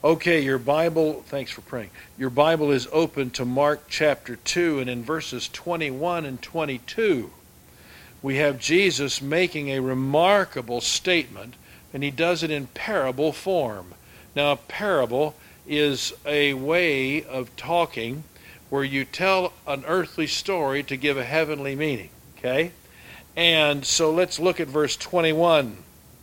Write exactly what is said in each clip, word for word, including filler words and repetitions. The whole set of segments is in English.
Okay, your Bible, thanks for praying. Your Bible is open to Mark chapter two, and in verses twenty-one and twenty-two, we have Jesus making a remarkable statement, and he does it in parable form. Now, a parable is a way of talking where you tell an earthly story to give a heavenly meaning, okay? And so let's look at verse twenty-one.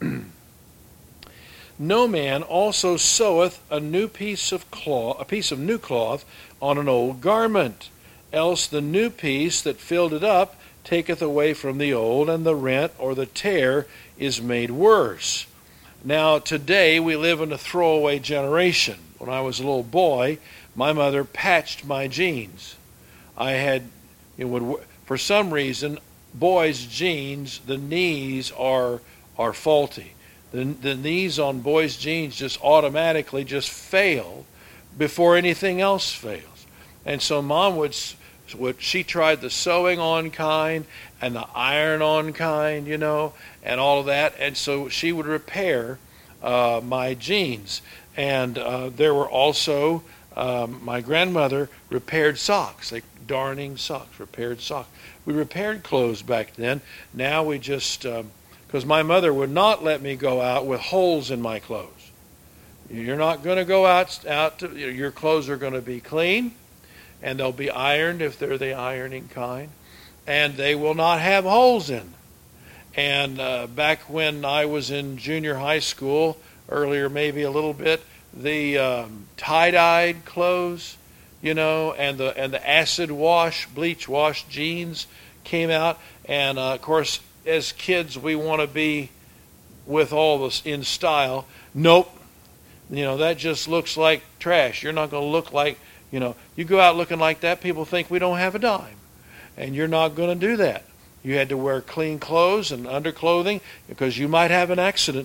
No man also seweth a new piece of cloth, a piece of new cloth on an old garment, else the new piece that filled it up taketh away from the old, and the rent or the tear is made worse. Now today we live in a throwaway generation. When I was a little boy, my mother patched my jeans. I had, it would for some reason, boys' jeans, the knees are are faulty. The, the knees on boys' jeans just automatically just fail before anything else fails. And so Mom would, would she tried the sewing on kind and the iron on kind, you know, and all of that. And so she would repair uh, my jeans. And uh, there were also, um, my grandmother repaired socks, like darning socks, repaired socks. We repaired clothes back then. Now we just... Um, Because my mother would not let me go out with holes in my clothes. You're not going to go out, out to, your clothes are going to be clean, and they'll be ironed if they're the ironing kind, and they will not have holes in them. And uh, back when I was in junior high school, earlier maybe a little bit, the um, tie-dyed clothes, you know, and the and the acid wash, bleach wash jeans came out, and uh, of course, as kids, we want to be with all this in style. Nope. You know, that just looks like trash. You're not going to look like, you know, you go out looking like that, people think we don't have a dime. And you're not going to do that. You had to wear clean clothes and underclothing because you might have an accident.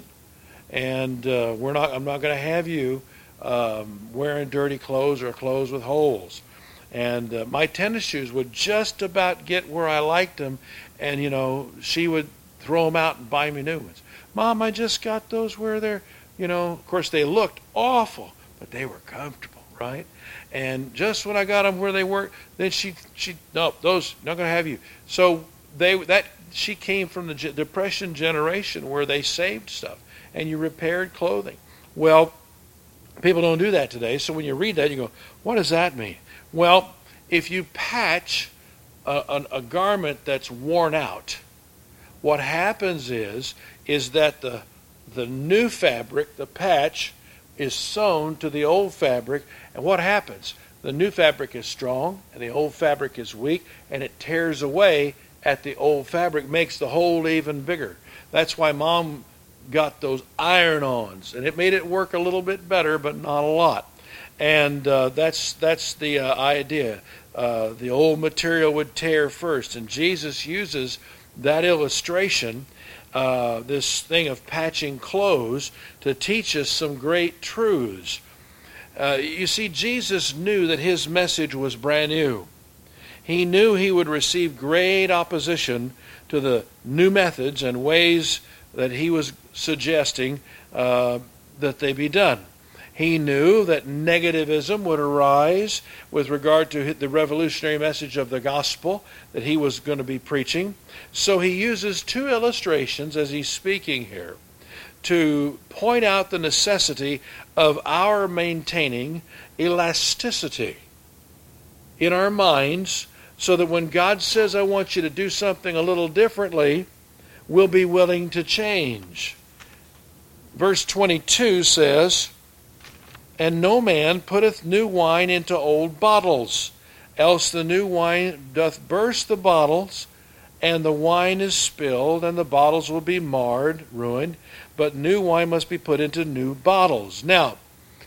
And uh, we're not. I'm not going to have you um, wearing dirty clothes or clothes with holes. And uh, my tennis shoes would just about get where I liked them. And, you know, she would throw them out and buy me new ones. Mom, I just got those where they're, you know, of course they looked awful, but they were comfortable, right? And just when I got them where they were, then she, she no, those, not going to have you. So they that she came from the Depression generation where they saved stuff and you repaired clothing. Well, people don't do that today. So when you read that, you go, what does that mean? Well, if you patch A, a, a garment that's worn out, what happens is is that the the new fabric, the patch, is sewn to the old fabric, and what happens? The new fabric is strong, and the old fabric is weak, and it tears away at the old fabric, makes the hole even bigger. That's why Mom got those iron-ons, and it made it work a little bit better, but not a lot. And uh, that's that's the uh, idea. Uh, the old material would tear first. And Jesus uses that illustration, uh, this thing of patching clothes, to teach us some great truths. Uh, you see, Jesus knew that his message was brand new. He knew he would receive great opposition to the new methods and ways that he was suggesting uh, that they be done. He knew that negativism would arise with regard to the revolutionary message of the gospel that he was going to be preaching. So he uses two illustrations as he's speaking here to point out the necessity of our maintaining elasticity in our minds so that when God says, I want you to do something a little differently, we'll be willing to change. Verse twenty-two says, and no man putteth new wine into old bottles, else the new wine doth burst the bottles, and the wine is spilled, and the bottles will be marred, ruined. But new wine must be put into new bottles. Now,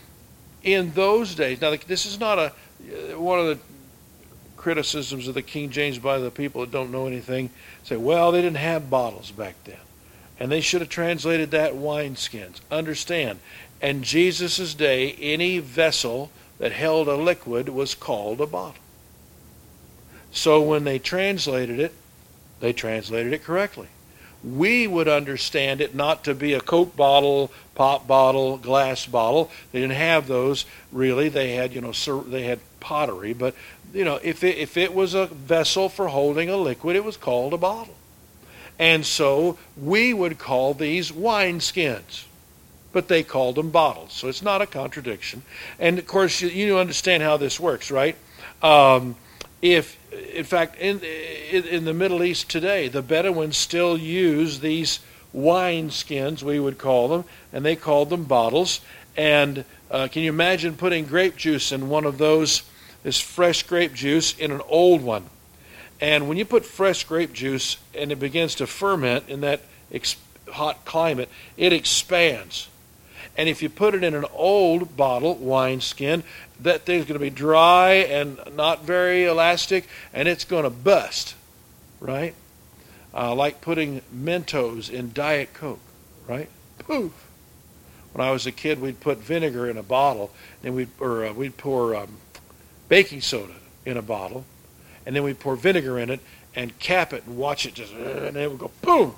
in those days, now this is not a one of the criticisms of the King James by the people that don't know anything. Say, well, they didn't have bottles back then, and they should have translated that wineskins. Understand, in Jesus' day, any vessel that held a liquid was called a bottle. So when they translated it, they translated it correctly. We would understand it not to be a Coke bottle, pop bottle, glass bottle. They didn't have those really. They had, you know, they had pottery. But, you know, if it, if it was a vessel for holding a liquid, it was called a bottle. And so we would call these wineskins, but they called them bottles. So it's not a contradiction. And, of course, you, you understand how this works, right? Um, if, in fact, in, in in the Middle East today, the Bedouins still use these wineskins, we would call them, and they called them bottles. And uh, can you imagine putting grape juice in one of those, this fresh grape juice, in an old one? And when you put fresh grape juice and it begins to ferment in that ex- hot climate, it expands. And if you put it in an old bottle, wineskin, that thing's going to be dry and not very elastic, and it's going to bust, right? Uh, like putting Mentos in Diet Coke, right? Poof! When I was a kid, we'd put vinegar in a bottle, and we'd or uh, we'd pour um, baking soda in a bottle, and then we'd pour vinegar in it and cap it and watch it just, and it would go boom.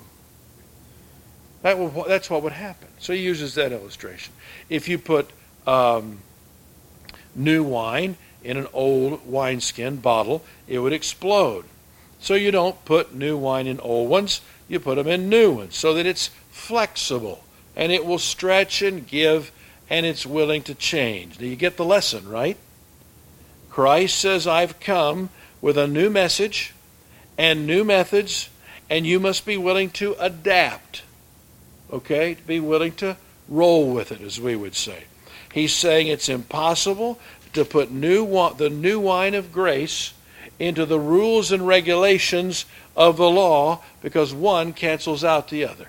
That will, that's what would happen. So he uses that illustration. If you put um, new wine in an old wineskin bottle, it would explode. So you don't put new wine in old ones, you put them in new ones so that it's flexible and it will stretch and give and it's willing to change. Do you get the lesson, right? Christ says, I've come with a new message and new methods, and you must be willing to adapt. Okay? To be willing to roll with it, as we would say. He's saying it's impossible to put new the new wine of grace into the rules and regulations of the law because one cancels out the other.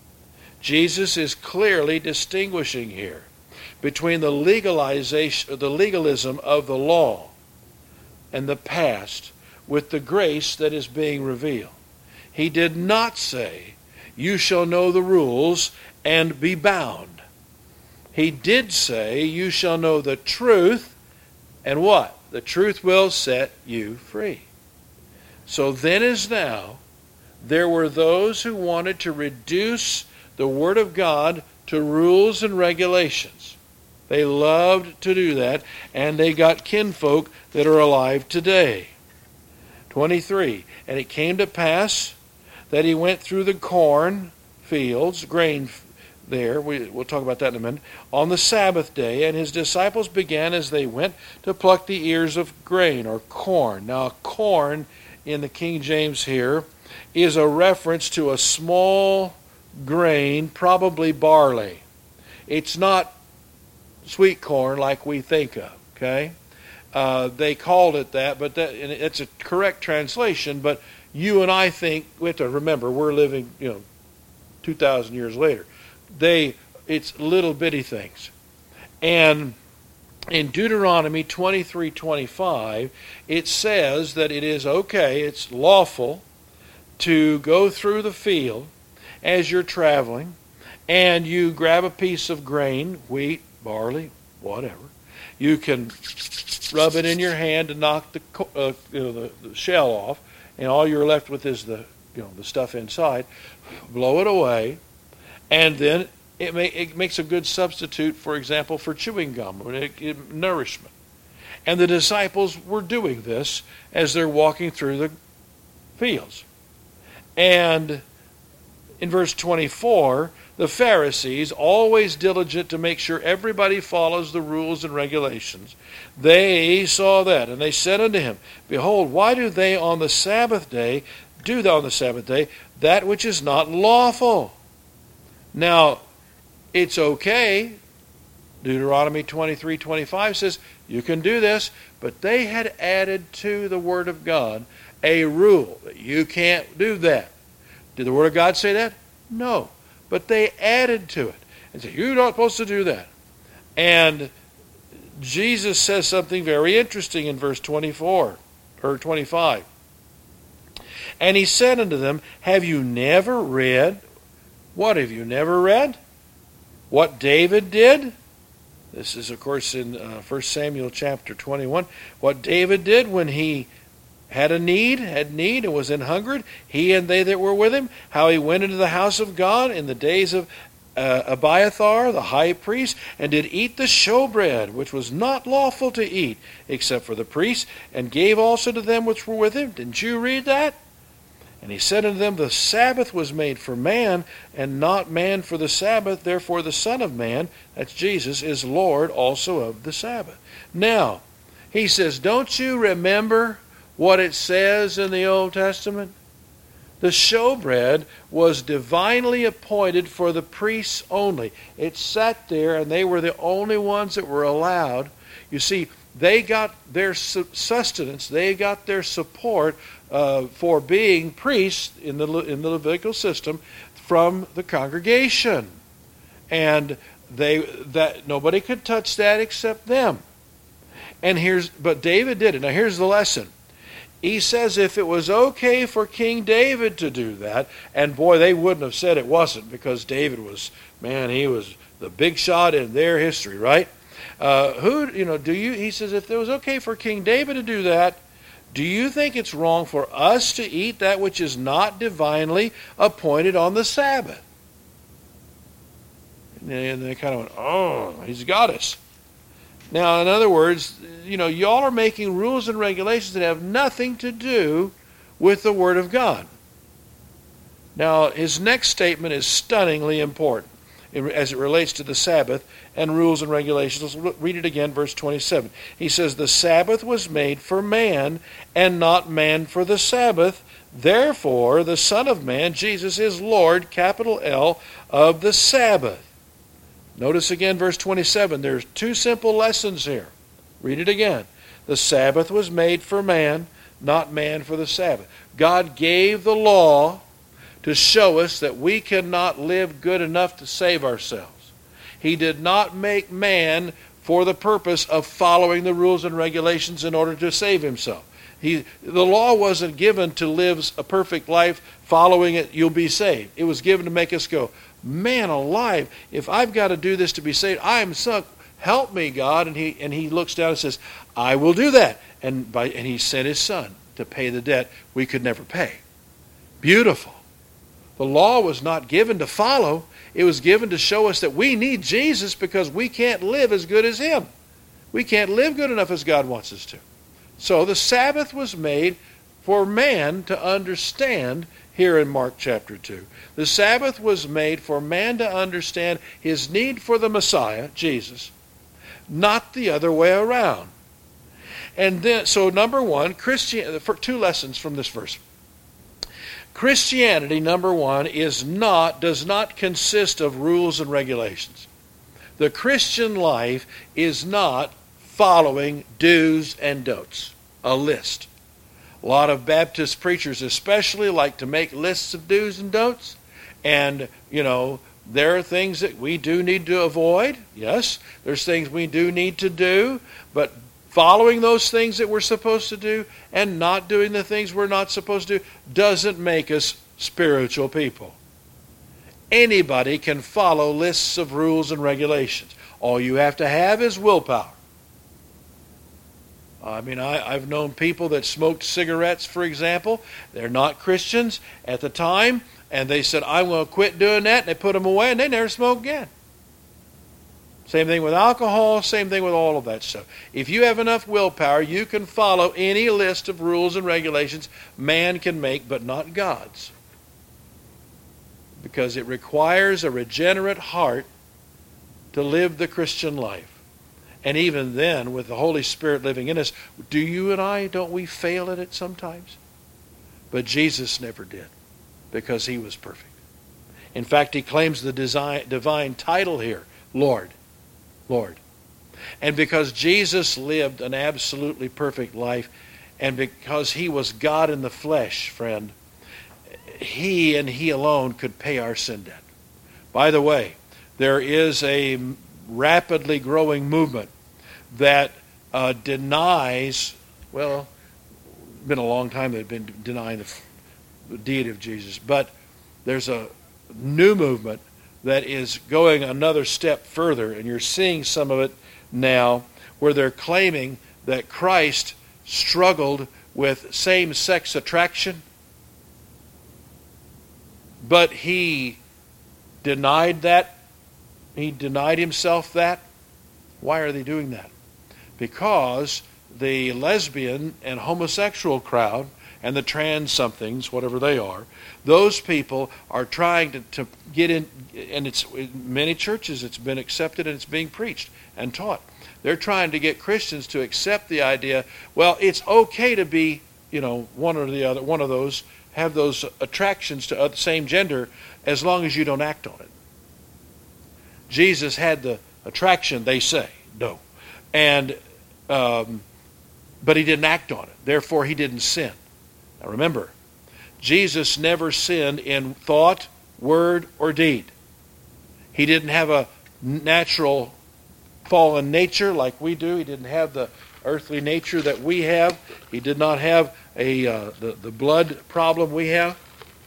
Jesus is clearly distinguishing here between the legalization, the legalism of the law and the past with the grace that is being revealed. He did not say, you shall know the rules and be bound. He did say, you shall know the truth, and what? The truth will set you free. So then as now, there were those who wanted to reduce the Word of God to rules and regulations. They loved to do that, and they got kinfolk that are alive today. twenty-three, and it came to pass that he went through the corn fields, grain there, we, we'll talk about that in a minute, on the Sabbath day, and his disciples began as they went to pluck the ears of grain, or corn. Now, corn in the King James here is a reference to a small grain, probably barley. It's not sweet corn like we think of, okay? Uh, they called it that, but that, and it's a correct translation, but you and I think, we have to remember, we're living, you know, two thousand years later. They, it's little bitty things. And in Deuteronomy twenty-three twenty-five, it says that it is okay, it's lawful to go through the field as you're traveling, and you grab a piece of grain, wheat, barley, whatever. You can rub it in your hand to knock the uh, you know, the, the shell off, and all you're left with is the you know the stuff inside. Blow it away, and then it may, it makes a good substitute, for example, for chewing gum or it, it, nourishment. And the disciples were doing this as they're walking through the fields. And in verse twenty-four, the Pharisees, always diligent to make sure everybody follows the rules and regulations, they saw that, and they said unto him, behold, why do they on the Sabbath day, do thou on the Sabbath day, that which is not lawful? Now, it's okay. Deuteronomy twenty-three twenty-five says, you can do this, but they had added to the Word of God a rule that you can't do that. Did the Word of God say that? No. But they added to it and said, you're not supposed to do that. And Jesus says something very interesting in verse twenty-four, or twenty-five. And he said unto them, have you never read? What have you never read? What David did? This is, of course, in uh, First Samuel chapter twenty-one. What David did when he had a need, had need, and was an hungered, he and they that were with him, how he went into the house of God in the days of uh, Abiathar, the high priest, and did eat the showbread, which was not lawful to eat, except for the priests, and gave also to them which were with him. Didn't you read that? And he said unto them, the Sabbath was made for man, and not man for the Sabbath. Therefore the Son of Man, that's Jesus, is Lord also of the Sabbath. Now, he says, don't you remember what it says in the Old Testament? The showbread was divinely appointed for the priests only. It sat there, and they were the only ones that were allowed. You see, they got their sustenance, they got their support uh, for being priests in the in the Levitical system from the congregation, and they that nobody could touch that except them. And here's but David did it. Now here's the lesson. He says if it was okay for King David to do that, and boy, they wouldn't have said it wasn't, because David was, man, he was the big shot in their history, right? Uh, who, you know, do you, he says, if it was okay for King David to do that, do you think it's wrong for us to eat that which is not divinely appointed on the Sabbath? And they kind of went, oh, he's got us. Now, in other words, you know, y'all are making rules and regulations that have nothing to do with the Word of God. Now, his next statement is stunningly important as it relates to the Sabbath and rules and regulations. Let's read it again, verse twenty-seven. He says, the Sabbath was made for man, and not man for the Sabbath. Therefore, the Son of Man, Jesus, is Lord, capital L, of the Sabbath. Notice again verse twenty-seven. There's two simple lessons here. Read it again. The Sabbath was made for man, not man for the Sabbath. God gave the law to show us that we cannot live good enough to save ourselves. He did not make man for the purpose of following the rules and regulations in order to save himself. He, the law wasn't given to live a perfect life, following it, you'll be saved. It was given to make us go, man alive, if I've got to do this to be saved, I am sunk. Help me, God. And he and he looks down and says, I will do that. And by and he sent his Son to pay the debt we could never pay. Beautiful. The law was not given to follow. It was given to show us that we need Jesus because we can't live as good as him. We can't live good enough as God wants us to. So the Sabbath was made for man to understand here in Mark chapter two. The Sabbath was made for man to understand his need for the Messiah, Jesus, not the other way around. And then, so number one, Christian, for two lessons from this verse. Christianity, number one, is not, does not consist of rules and regulations. The Christian life is not following do's and don'ts, a list. A lot of Baptist preachers especially like to make lists of do's and don'ts. And, you know, there are things that we do need to avoid. Yes, there's things we do need to do. But following those things that we're supposed to do and not doing the things we're not supposed to do doesn't make us spiritual people. Anybody can follow lists of rules and regulations. All you have to have is willpower. I mean, I, I've known people that smoked cigarettes, for example. They're not Christians at the time, and they said, I'm going to quit doing that, and they put them away, and they never smoke again. Same thing with alcohol, same thing with all of that stuff. If you have enough willpower, you can follow any list of rules and regulations man can make, but not God's. Because it requires a regenerate heart to live the Christian life. And even then, with the Holy Spirit living in us, do you and I, don't we fail at it sometimes? But Jesus never did, because he was perfect. In fact, he claims the design, divine title here, Lord. Lord. And because Jesus lived an absolutely perfect life, and because he was God in the flesh, friend, he and he alone could pay our sin debt. By the way, there is a rapidly growing movement that uh, denies, well, it's been a long time they've been denying the deity of Jesus, but there's a new movement that is going another step further, and you're seeing some of it now, where they're claiming that Christ struggled with same-sex attraction, but he denied that. He denied himself that. Why are they doing that? Because the lesbian and homosexual crowd and the trans somethings, whatever they are, those people are trying to, to get in, and it's in many churches it's been accepted and it's being preached and taught. They're trying to get Christians to accept the idea, well, it's okay to be, you know, one or the other, one of those, have those attractions to the same gender as long as you don't act on it. Jesus had the attraction, they say, no. And, um, but he didn't act on it. Therefore, he didn't sin. Now remember, Jesus never sinned in thought, word, or deed. He didn't have a natural fallen nature like we do. He didn't have the earthly nature that we have. He did not have a uh, the, the blood problem we have.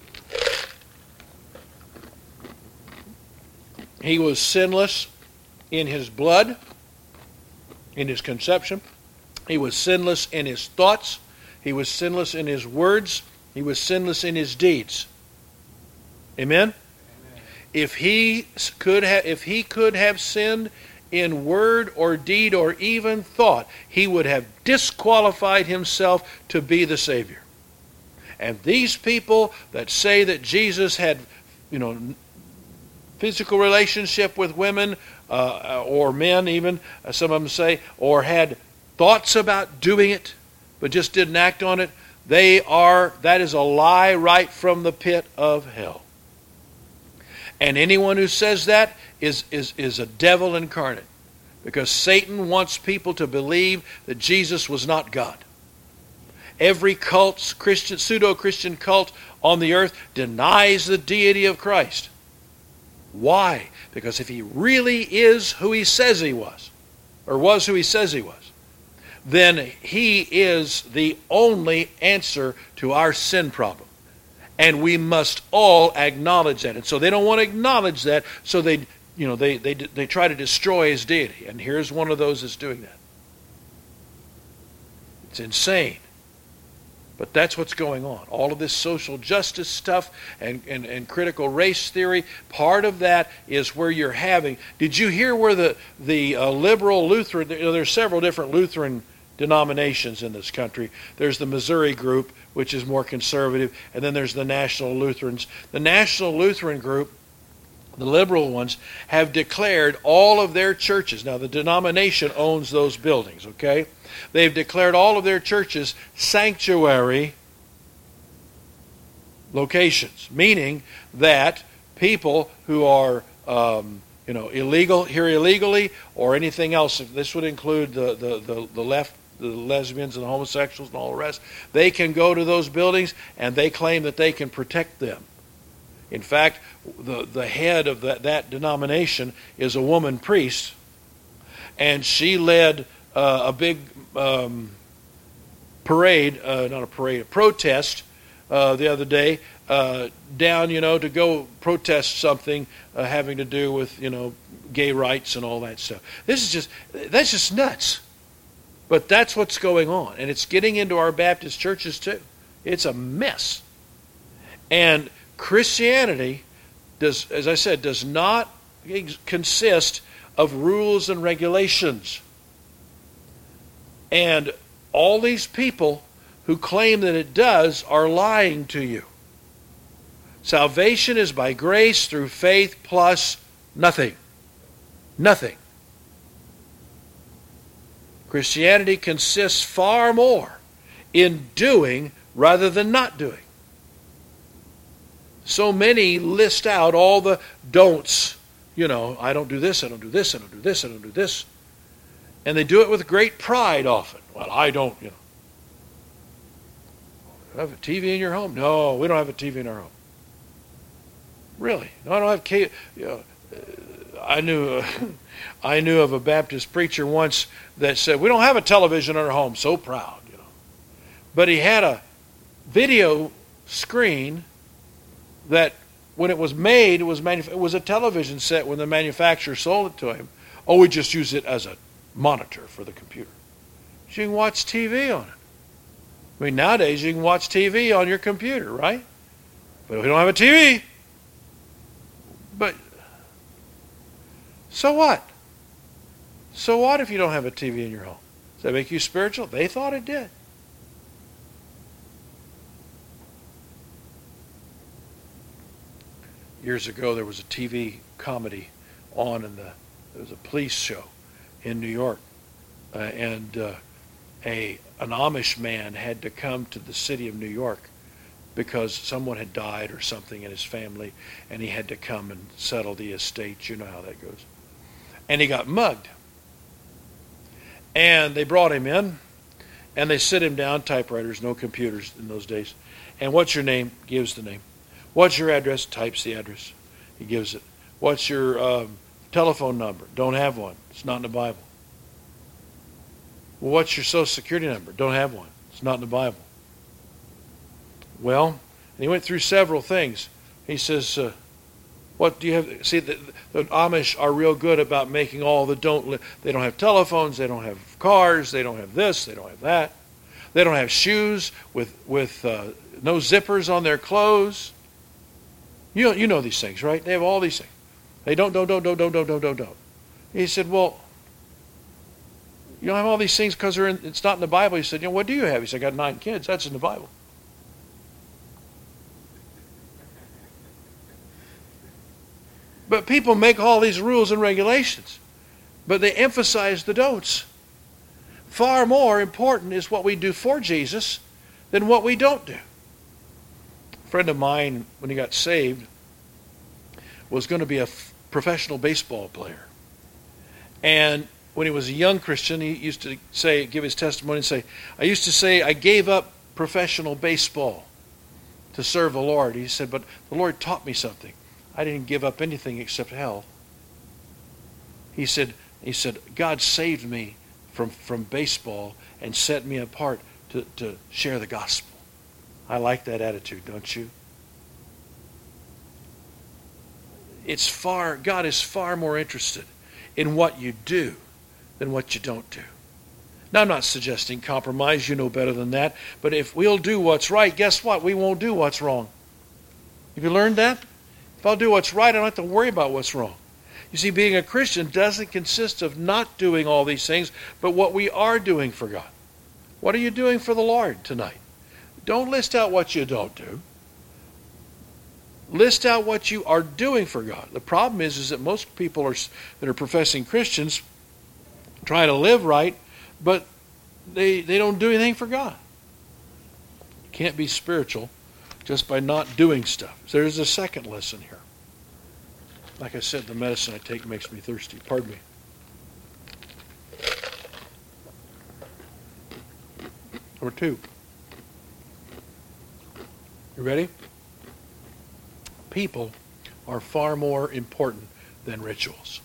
He was sinless in his blood, in his conception. He was sinless in his thoughts. He was sinless in his words. He was sinless in his deeds. Amen? Amen. If he could have, if he could have sinned in word or deed or even thought, he would have disqualified himself to be the Savior. And these people that say that Jesus had, you know, physical relationship with women uh, or men even, uh, some of them say, or had thoughts about doing it, but just didn't act on it, they are, that is a lie right from the pit of hell. And anyone who says that is, is, is a devil incarnate. Because Satan wants people to believe that Jesus was not God. Every cult, Christian, pseudo-Christian cult on the earth denies the deity of Christ. Why? Because if he really is who he says he was, or was who he says he was, then he is the only answer to our sin problem. And we must all acknowledge that. And so they don't want to acknowledge that, so they, you know, they, they, they try to destroy his deity. And here's one of those that's doing that. It's insane. But that's what's going on. All of this social justice stuff and, and, and critical race theory, part of that is where you're having... Did you hear where the, the uh, liberal Lutheran... You know, there's several different Lutheran denominations in this country. There's the Missouri group, which is more conservative, and then there's the National Lutherans. The National Lutheran group, the liberal ones, have declared all of their churches... Now, the denomination owns those buildings, okay? They've declared all of their churches sanctuary locations, meaning that people who are, um, you know, illegal here illegally or anything else. This would include the the the, the left, the lesbians and the homosexuals and all the rest. They can go to those buildings and they claim that they can protect them. In fact, the the head of that that denomination is a woman priest, and she led uh, a big um, parade, uh, not a parade, a protest uh, the other day uh, down, you know, to go protest something uh, having to do with, you know, gay rights and all that stuff. This is just, that's just nuts. But that's what's going on. And it's getting into our Baptist churches too. It's a mess. And Christianity, does, as I said, does not consist of rules and regulations. And all these people who claim that it does are lying to you. Salvation is by grace through faith plus nothing. Nothing. Christianity consists far more in doing rather than not doing. So many list out all the don'ts. You know, I don't do this, I don't do this, I don't do this, I don't do this. And they do it with great pride often. Well, I don't, you know. Have a T V in your home? No, we don't have a T V in our home. Really? No, I don't have cable. You know, I knew, uh, I knew of a Baptist preacher once that said, we don't have a television in our home. So proud, you know. But he had a video screen that when it was made, it was, manuf- it was a television set when the manufacturer sold it to him. Oh, we just use it as a monitor for the computer. So you can watch T V on it. I mean, nowadays you can watch T V on your computer, right? But we don't have a T V. But so what? So what if you don't have a T V in your home? Does that make you spiritual? They thought it did. Years ago, there was a T V comedy on, and the, there was a police show in New York, uh, and uh, a an Amish man had to come to the city of New York because someone had died or something in his family, and he had to come and settle the estate. You know how that goes. And he got mugged. And they brought him in, and they sit him down, typewriters, no computers in those days. And what's your name? Gives the name. What's your address? Types the address. He gives it. What's your um, telephone number? Don't have one. It's not in the Bible. Well, what's your social security number? Don't have one. It's not in the Bible. Well, and he went through several things. He says, uh, what do you have? See, the, the Amish are real good about making all the don't, li- they don't have telephones, they don't have cars, they don't have this, they don't have that. They don't have shoes with, with uh, no zippers on their clothes. You know, you know these things, right? They have all these things. They don't, don't, don't, don't, don't, don't, don't, don't, don't. He said, well, you don't have all these things because they're in, it's not in the Bible. He said, you know, what do you have? He said, I got nine kids. That's in the Bible. But people make all these rules and regulations, but they emphasize the don'ts. Far more important is what we do for Jesus than what we don't do. A friend of mine, when he got saved, was going to be a f- professional baseball player. And when he was a young Christian, he used to say, give his testimony and say, I used to say I gave up professional baseball to serve the Lord. He said, but the Lord taught me something. I didn't give up anything except hell. He said, he said, God saved me from, from baseball and set me apart to, to share the gospel. I like that attitude, don't you? It's far, God is far more interested in what you do than what you don't do. Now, I'm not suggesting compromise. You know better than that. But if we'll do what's right, guess what? We won't do what's wrong. Have you learned that? If I'll do what's right, I don't have to worry about what's wrong. You see, being a Christian doesn't consist of not doing all these things, but what we are doing for God. What are you doing for the Lord tonight? Don't list out what you don't do. List out what you are doing for God. The problem is, is that most people are, that are professing Christians try to live right, but they, they don't do anything for God. You can't be spiritual just by not doing stuff. So there's a second lesson here. Like I said, the medicine I take makes me thirsty. Pardon me. Number two. You ready? People are far more important than rituals.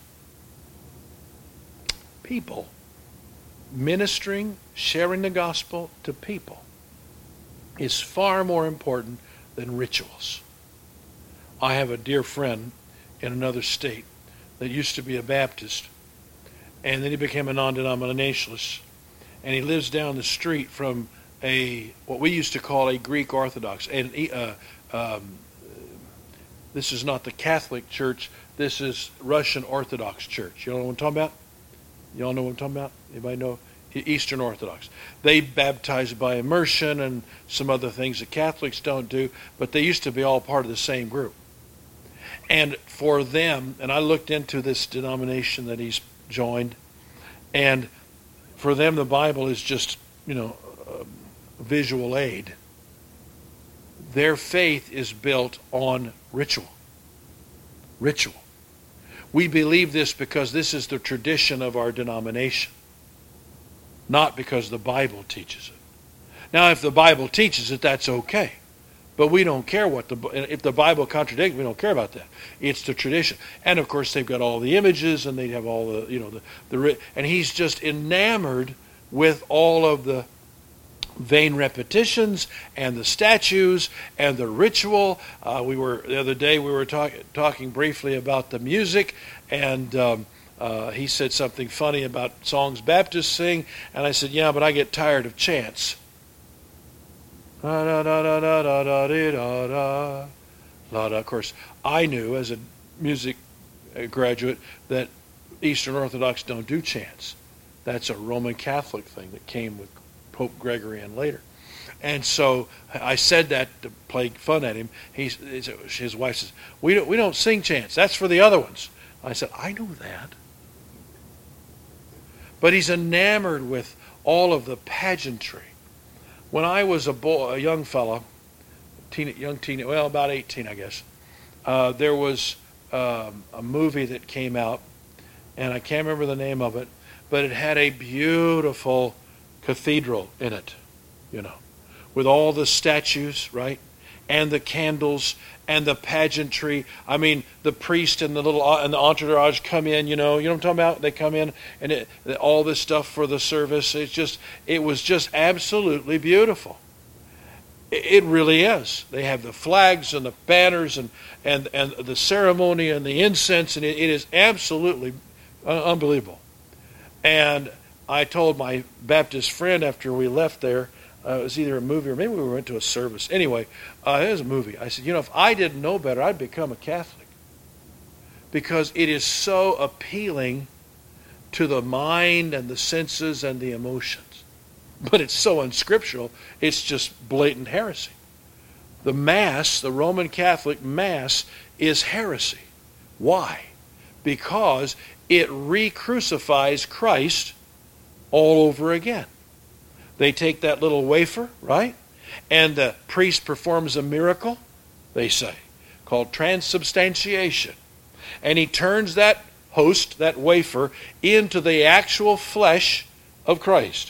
People. Ministering, sharing the gospel to people is far more important than rituals. I have a dear friend in another state that used to be a Baptist, and then he became a non-denominationalist, and he lives down the street from a what we used to call a Greek Orthodox. And uh, um, this is not the Catholic Church. This is Russian Orthodox Church. You know what I'm talking about? You all know what I'm talking about? Anybody know? Eastern Orthodox. They baptize by immersion and some other things that Catholics don't do, but they used to be all part of the same group. And for them, and I looked into this denomination that he's joined, and for them the Bible is just, you know, a visual aid. Their faith is built on ritual. Ritual. We believe this because this is the tradition of our denomination, not because the Bible teaches it. Now, if the Bible teaches it, that's okay. But we don't care what the, if the Bible contradicts, we don't care about that. It's the tradition. And of course, they've got all the images, and they have all the, you know, the, the, and he's just enamored with all of the vain repetitions and the statues and the ritual. Uh, we were, the other day, we were talk, talking briefly about the music, and um, uh, he said something funny about songs Baptists sing, and I said, yeah, but I get tired of chants. Da, da, da, da, da, da, da, da, da, da, da. Of course, I knew as a music graduate that Eastern Orthodox don't do chants. That's a Roman Catholic thing that came with Pope Gregory and later. And so I said that to play fun at him. He, his wife says, we don't, we don't sing chants. That's for the other ones. I said, I know that. But he's enamored with all of the pageantry. When I was a boy, a young fellow, teen, young teen, well, about eighteen, I guess, uh, there was um, a movie that came out, and I can't remember the name of it, but it had a beautiful cathedral in it, you know, with all the statues, right, and the candles and the pageantry. I mean, the priest and the little and the entourage come in, you know, you know what I'm talking about? They come in and it, all this stuff for the service. It's just, it was just absolutely beautiful. It, it really is. They have the flags and the banners and and and the ceremony and the incense, and it, it is absolutely uh, unbelievable. And I told my Baptist friend after we left there, uh, it was either a movie or maybe we went to a service. Anyway, uh, it was a movie. I said, you know, if I didn't know better, I'd become a Catholic. Because it is so appealing to the mind and the senses and the emotions. But it's so unscriptural, it's just blatant heresy. The Mass, the Roman Catholic Mass, is heresy. Why? Because it re-crucifies Christ all over again. They take that little wafer, right? And the priest performs a miracle, they say, called transubstantiation. And he turns that host, that wafer, into the actual flesh of Christ.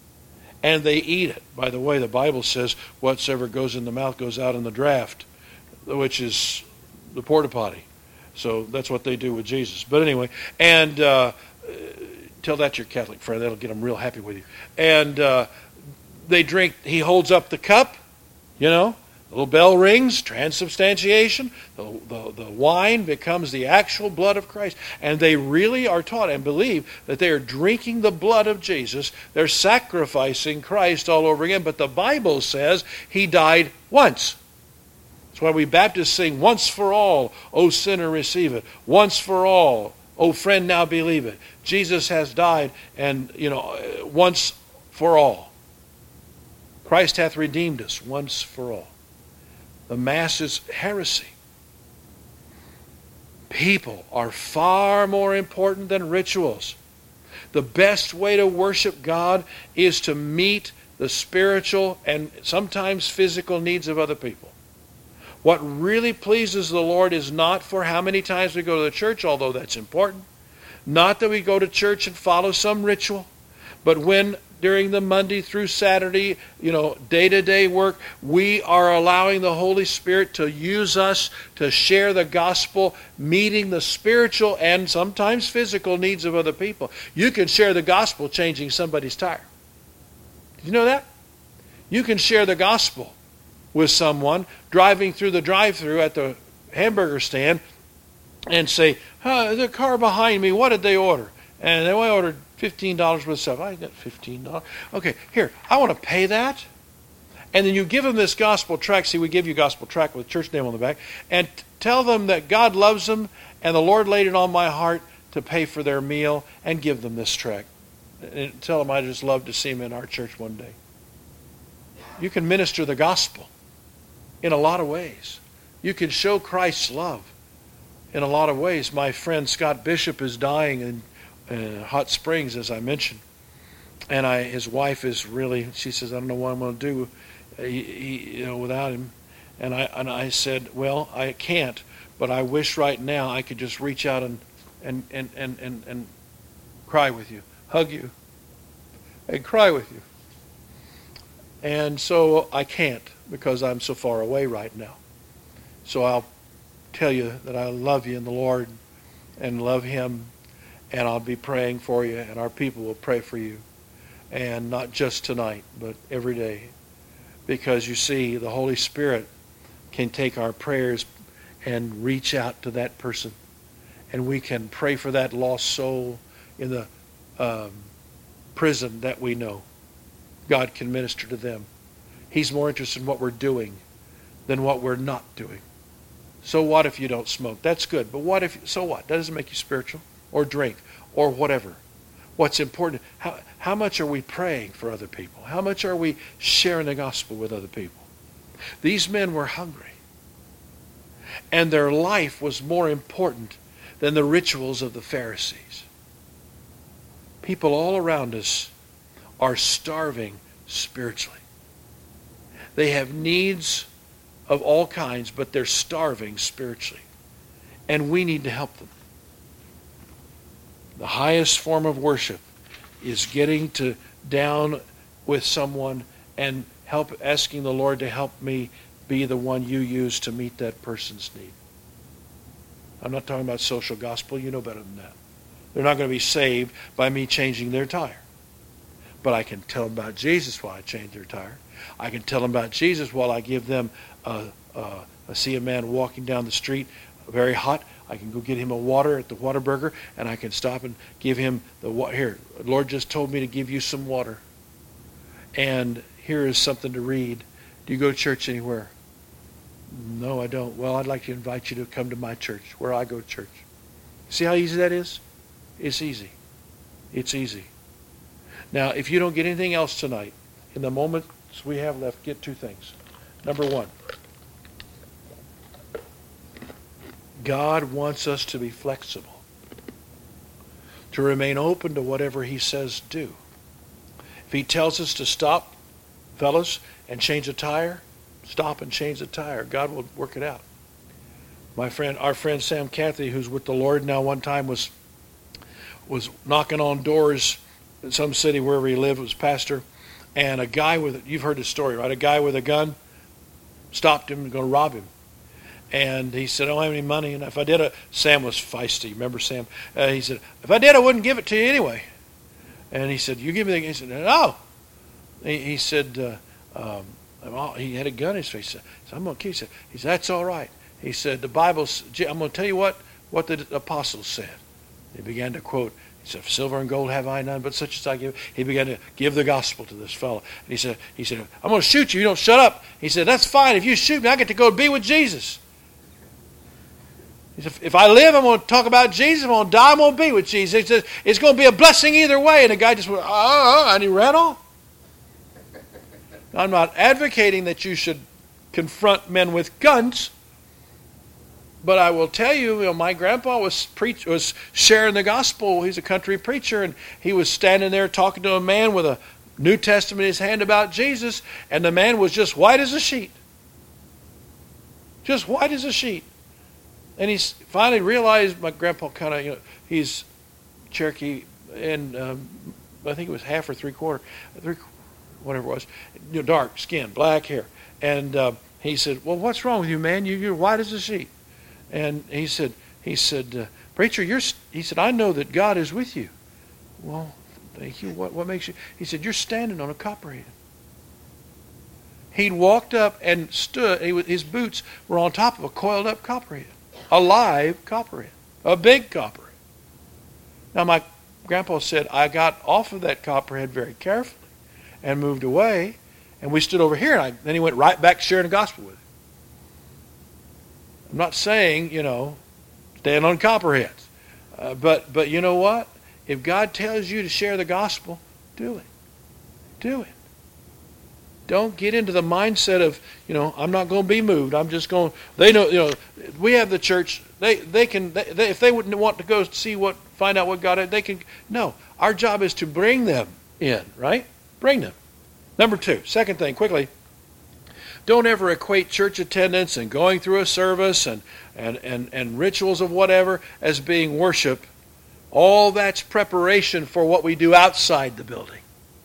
And they eat it. By the way, the Bible says whatsoever goes in the mouth goes out in the draught, which is the porta potty. So that's what they do with Jesus. But anyway, and uh, tell that to your Catholic friend. That'll get them real happy with you. And uh, they drink, he holds up the cup, you know, the little bell rings, transubstantiation. The, the, the wine becomes the actual blood of Christ. And they really are taught and believe that they are drinking the blood of Jesus. They're sacrificing Christ all over again. But the Bible says he died once. That's why we Baptists sing, once for all, O sinner, receive it. Once for all, O friend, now believe it. Jesus has died, and, you know, once for all. Christ hath redeemed us once for all. The Mass is heresy. People are far more important than rituals. The best way to worship God is to meet the spiritual and sometimes physical needs of other people. What really pleases the Lord is not for how many times we go to the church, although that's important. Not that we go to church and follow some ritual, but when during the Monday through Saturday, you know, day-to-day work, we are allowing the Holy Spirit to use us to share the gospel, meeting the spiritual and sometimes physical needs of other people. You can share the gospel changing somebody's tire. Did you know that? You can share the gospel with someone driving through the drive-thru at the hamburger stand and say, huh, the car behind me, what did they order? And they ordered fifteen dollars worth of stuff. I got fifteen dollars. Okay, here, I want to pay that. And then you give them this gospel tract. See, we give you a gospel tract with church name on the back. And tell them that God loves them and the Lord laid it on my heart to pay for their meal, and give them this tract. And tell them I just love to see them in our church one day. You can minister the gospel in a lot of ways. You can show Christ's love in a lot of ways. My friend Scott Bishop is dying in uh, Hot Springs, as I mentioned. And I, his wife is really, she says, I don't know what I'm going to do he, he, you know, without him. And I, and I said, well, I can't, but I wish right now I could just reach out and, and, and, and, and, and cry with you, hug you, and cry with you. And so I can't, because I'm so far away right now. So I'll tell you that I love you in the Lord and love him, and I'll be praying for you, and our people will pray for you. And not just tonight, but every day. Because you see, the Holy Spirit can take our prayers and reach out to that person. And we can pray for that lost soul in the um, prison that we know. God can minister to them. He's more interested in what we're doing than what we're not doing. So what if you don't smoke? That's good. But what if, so what? That doesn't make you spiritual. Or drink. Or whatever. What's important, how, how much are we praying for other people? How much are we sharing the gospel with other people? These men were hungry. And their life was more important than the rituals of the Pharisees. People all around us are starving spiritually. They have needs of all kinds, but they're starving spiritually. And we need to help them. The highest form of worship is getting to down with someone and help asking the Lord to help me be the one you use to meet that person's need. I'm not talking about social gospel. You know better than that. They're not going to be saved by me changing their tire. But I can tell them about Jesus while I change their tire. I can tell them about Jesus while I give them, a, a, I see a man walking down the street, very hot. I can go get him a water at the Whataburger, and I can stop and give him the water. Here, the Lord just told me to give you some water. And here is something to read. Do you go to church anywhere? No, I don't. Well, I'd like to invite you to come to my church, where I go to church. See how easy that is? It's easy. It's easy. Now, if you don't get anything else tonight, in the moments we have left, get two things. Number one, God wants us to be flexible, to remain open to whatever He says do. If He tells us to stop, fellas, and change a tire, stop and change the tire. God will work it out. My friend, our friend Sam Cathy, who's with the Lord now, one time was was knocking on doors in some city wherever he lived, was pastor, and a guy with, you've heard the story, right? A guy with a gun stopped him and going to rob him. And he said, I don't have any money. And if I did, a, Sam was feisty. Remember Sam? Uh, he said, if I did, I wouldn't give it to you anyway. And he said, you give me the, he said, no. He, he said, uh, um, he had a gun in his face. He said, I'm going to kill you. He said, he said, that's all right. He said, the Bible, I'm going to tell you what, what the apostles said. He began to quote, he said, silver and gold have I none, but such as I give. He began to give the gospel to this fellow. And he said, he said, I'm going to shoot you. You don't shut up. He said, that's fine. If you shoot me, I get to go be with Jesus. He said, if I live, I'm going to talk about Jesus. I'm going to die, I'm going to be with Jesus. He said, it's going to be a blessing either way. And the guy just went, oh, and he ran off. I'm not advocating that you should confront men with guns. But I will tell you, you know, my grandpa was preach was sharing the gospel. He's a country preacher, and he was standing there talking to a man with a New Testament in his hand about Jesus, and the man was just white as a sheet. Just white as a sheet. And he finally realized, my grandpa kind of, you know, he's Cherokee, and um, I think it was half or three quarter, three, whatever it was, you know, dark skin, black hair. And uh, he said, well, what's wrong with you, man? You, you're white as a sheet. And he said, he said, uh, preacher, you're, he said, I know that God is with you. Well, thank you. What, what makes you? He said, you're standing on a copperhead. He'd walked up and stood, he, his boots were on top of a coiled up copperhead. A live copperhead. A big copperhead. Now my grandpa said, I got off of that copperhead very carefully and moved away. And we stood over here, and I, then he went right back sharing the gospel with him. I'm not saying, you know, stand on copperheads. Uh, but, but you know what? If God tells you to share the gospel, do it. Do it. Don't get into the mindset of, you know, I'm not going to be moved. I'm just going, they know, you know, we have the church. They, they can, they, they, if they wouldn't want to go see what, find out what God had, they can, no. Our job is to bring them in, right? Bring them. Number two, second thing, quickly. Don't ever equate church attendance and going through a service and, and, and, and rituals of whatever as being worship. All that's preparation for what we do outside the building.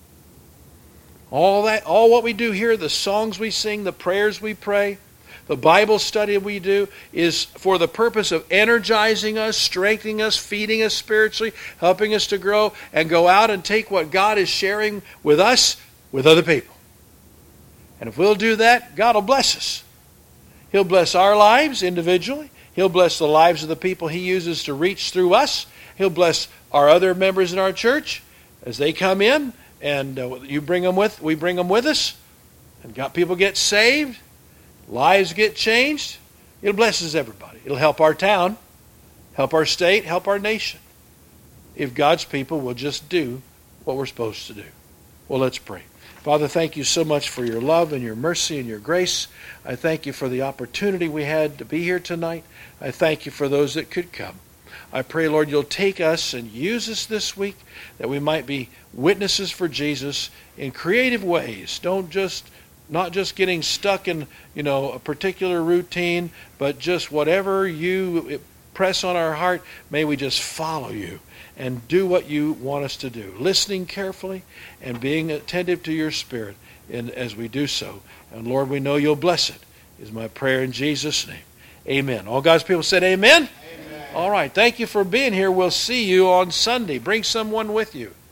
All that, all what we do here, the songs we sing, the prayers we pray, the Bible study we do is for the purpose of energizing us, strengthening us, feeding us spiritually, helping us to grow, and go out and take what God is sharing with us with other people. And if we'll do that, God will bless us. He'll bless our lives individually. He'll bless the lives of the people He uses to reach through us. He'll bless our other members in our church as they come in, and uh, you bring them with, we bring them with us. and got people get saved, lives get changed, it blesses everybody. It'll help our town, help our state, help our nation, if God's people will just do what we're supposed to do. Well, let's pray. Father, thank you so much for your love and your mercy and your grace. I thank you for the opportunity we had to be here tonight. I thank you for those that could come. I pray, Lord, you'll take us and use us this week, that we might be witnesses for Jesus in creative ways. Don't just, not just getting stuck in, you know, a particular routine, but just whatever you press on our heart, may we just follow you and do what you want us to do, listening carefully and being attentive to your Spirit in, as we do so. And Lord, we know you'll bless it, is my prayer in Jesus' name. Amen. All God's people said amen? Amen. All right. Thank you for being here. We'll see you on Sunday. Bring someone with you.